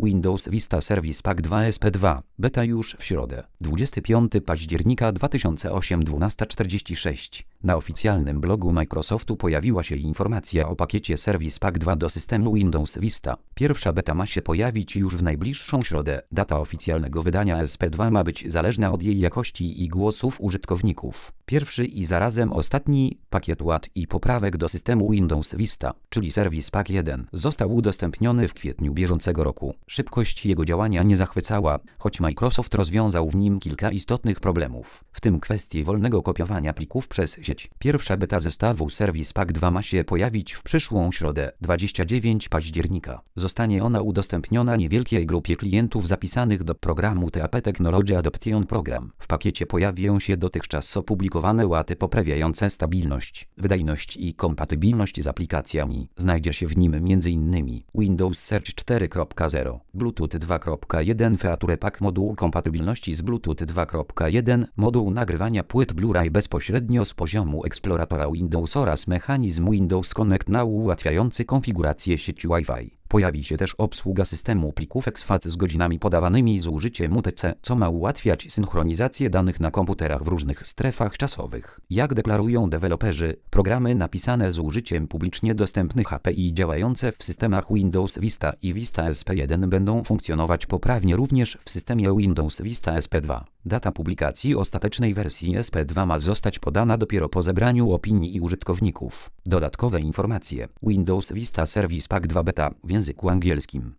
Windows Vista Service Pack 2 SP2. Beta już w środę. 25 października 2008 12:46. Na oficjalnym blogu Microsoftu pojawiła się informacja o pakiecie Service Pack 2 do systemu Windows Vista. Pierwsza beta ma się pojawić już w najbliższą środę. Data oficjalnego wydania SP2 ma być zależna od jej jakości i głosów użytkowników. Pierwszy i zarazem ostatni pakiet ład i poprawek do systemu Windows Vista, czyli Service Pack 1, został udostępniony w kwietniu bieżącego roku. Szybkość jego działania nie zachwycała, choć Microsoft rozwiązał w nim kilka istotnych problemów, w tym kwestię wolnego kopiowania plików przez sieć. Pierwsza beta zestawu Service Pack 2 ma się pojawić w przyszłą środę, 29 października. Zostanie ona udostępniona niewielkiej grupie klientów zapisanych do programu TAP Technology Adoption Program. W pakiecie pojawią się dotychczas opublikowane łady poprawiające stabilność, wydajność i kompatybilność z aplikacjami. Znajdzie się w nim m.in. Windows Search 4.0, Bluetooth 2.1 Feature Pack, moduł kompatybilności z Bluetooth 2.1, moduł nagrywania płyt Blu-ray bezpośrednio z poziomu eksploratora Windows oraz mechanizm Windows Connect Now ułatwiający konfigurację sieci Wi-Fi. Pojawi się też obsługa systemu plików exFAT z godzinami podawanymi z użyciem UTC, co ma ułatwiać synchronizację danych na komputerach w różnych strefach czasowych. Jak deklarują deweloperzy, programy napisane z użyciem publicznie dostępnych API działające w systemach Windows Vista i Vista SP1 będą funkcjonować poprawnie również w systemie Windows Vista SP2. Data publikacji ostatecznej wersji SP2 ma zostać podana dopiero po zebraniu opinii i użytkowników. Dodatkowe informacje: Windows Vista Service Pack 2 Beta w języku angielskim.